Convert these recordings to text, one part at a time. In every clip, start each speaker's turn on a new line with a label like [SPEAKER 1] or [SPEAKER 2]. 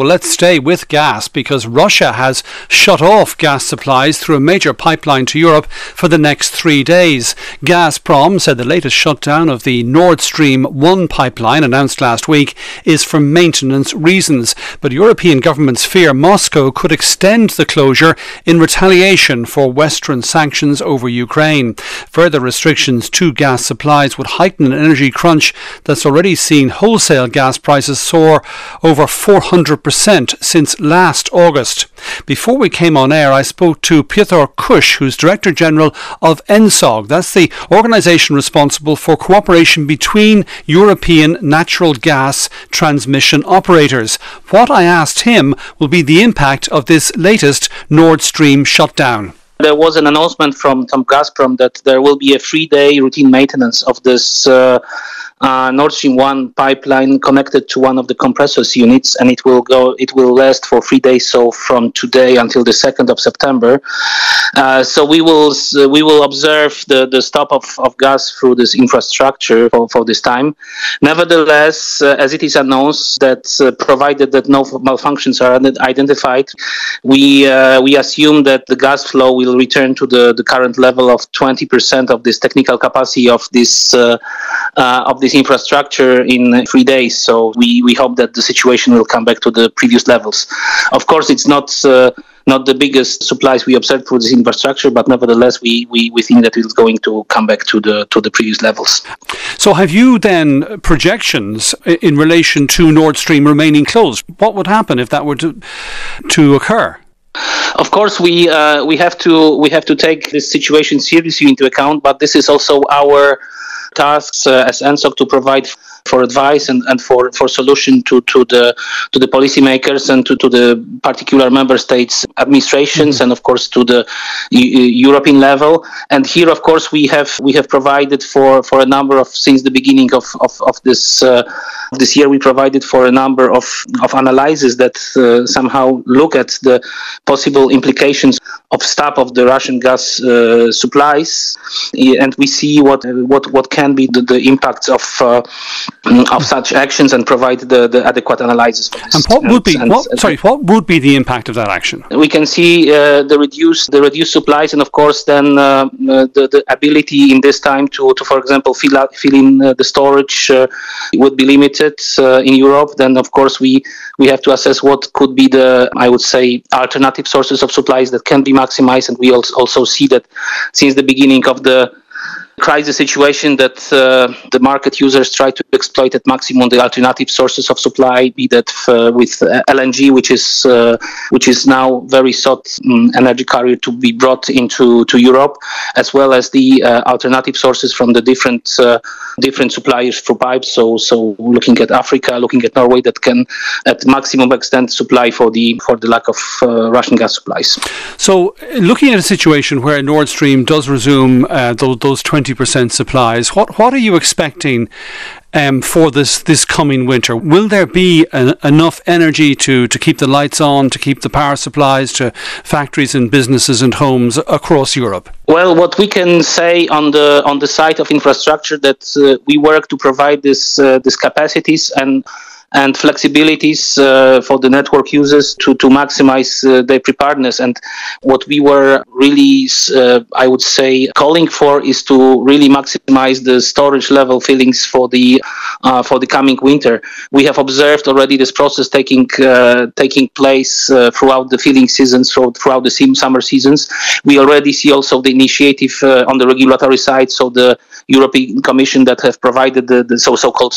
[SPEAKER 1] Well, let's stay with gas because Russia has shut off gas supplies through a major pipeline to Europe for the next 3 days. Gazprom said the latest shutdown of the Nord Stream 1 pipeline announced last week is for maintenance reasons. But European governments fear Moscow could extend the closure in retaliation for Western sanctions over Ukraine. Further restrictions to gas supplies would heighten an energy crunch that's already seen wholesale gas prices soar over 400% since last August. Before we came on air, I spoke to Piotr Kusz, who's Director General of ENSOG. That's the organisation responsible for cooperation between European natural gas transmission operators. What I asked him will be the impact of this latest Nord Stream shutdown.
[SPEAKER 2] There was an announcement from Gazprom that there will be a 3-day routine maintenance of this Nord Stream 1 pipeline connected to one of the compressors units, and it will last for 3 days, so from today until the 2nd of September. So we will observe the stop of gas through this infrastructure for this time. Nevertheless, as it is announced that provided that no malfunctions are identified, we assume that the gas flow will return to the current level of 20% of this technical capacity of this infrastructure in 3 days. So we hope that the situation will come back to the previous levels. Of course, it's not the biggest supplies we observed for this infrastructure, but nevertheless, we think that it's going to come back to the previous levels.
[SPEAKER 1] So have you then projections in relation to Nord Stream remaining closed? What would happen if that were to occur?
[SPEAKER 2] Of course, we have to take this situation seriously into account, but this is also our tasks as ENSOG to provide for advice and for solution to the policymakers and to the particular member states administrations and of course to the European level. And here, of course, we have provided for a number of, since the beginning of this year, we provided for a number of analyses that somehow look at the possible implications of stop of the Russian gas supplies, and we see what can be the impacts of such actions and provide the adequate analysis for this.
[SPEAKER 1] And what would be the impact of that action?
[SPEAKER 2] We can see the reduced supplies, and of course then the ability in this time to for example fill in the storage would be limited in Europe. Then of course we have to assess what could be the, I would say, alternative sources of supplies that can be maximized, and we also see that since the beginning of the crisis situation that the market users try to exploit at maximum the alternative sources of supply, be that with LNG, which is now very sought energy carrier to be brought into Europe, as well as the alternative sources from the different suppliers for pipes. So looking at Africa, looking at Norway, that can at maximum extent supply for the lack of Russian gas supplies.
[SPEAKER 1] So looking at a situation where Nord Stream does resume those 20% supplies, what are you expecting for this coming winter? Will there be enough energy to keep the lights on, to keep the power supplies to factories and businesses and homes across Europe?
[SPEAKER 2] Well, what we can say on the side of infrastructure, that we work to provide this capacities and flexibilities for the network users to maximize their preparedness. And what we were really, I would say, calling for is to really maximize the storage level fillings for the coming winter. We have observed already this process taking place throughout the filling seasons, throughout the summer seasons. We already see also the initiative on the regulatory side, so the European Commission that have provided the so-called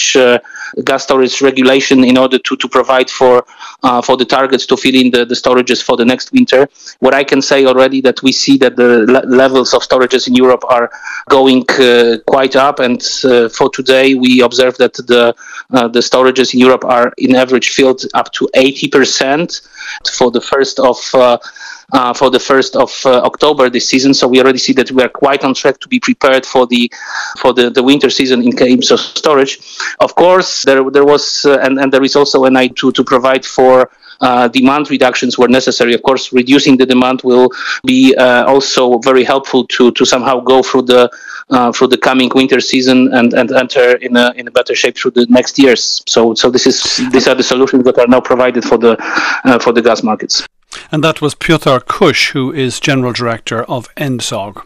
[SPEAKER 2] gas storage regulation in order to provide for the targets to fill in the storages for the next winter. What I can say already that we see that the levels of storages in Europe are going quite up, and for today we observe that the storages in Europe are in average filled up to 80% for the 1st for the 1st of October this season. So we already see that we are quite on track to be prepared for the winter season in terms of storage. Of course, there was and there is also an idea to provide for demand reductions where necessary. Of course, reducing the demand will be also very helpful to somehow go through the coming winter season and enter in a better shape through the next years. So these are the solutions that are now provided for the gas markets.
[SPEAKER 1] And that was Piotr Kusz, who is General Director of ENTSOG.